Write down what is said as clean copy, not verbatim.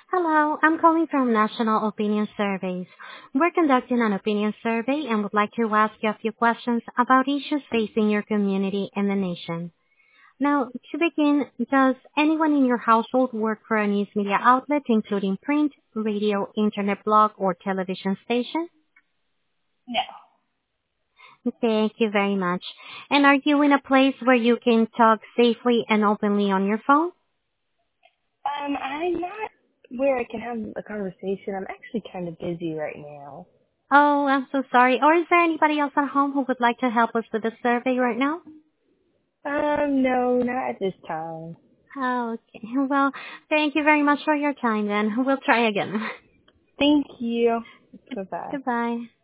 Hello, I'm calling from National Opinion Surveys. We're conducting an opinion survey and would like to ask you a few questions about issues facing your community and the nation. Now, to begin, does anyone in your household work for a news media outlet, including print, radio, internet blog, or television station? No. Thank you very much. And are you in a place where you can talk safely and openly on your phone? I'm not where I can have a conversation. I'm actually kind of busy right now. Oh, I'm so sorry. Or is there anybody else at home who would like to help us with the survey right now? No, not at this time. Oh, okay. Well, thank you very much for your time then. We'll try again. Thank you. Bye-bye. Goodbye.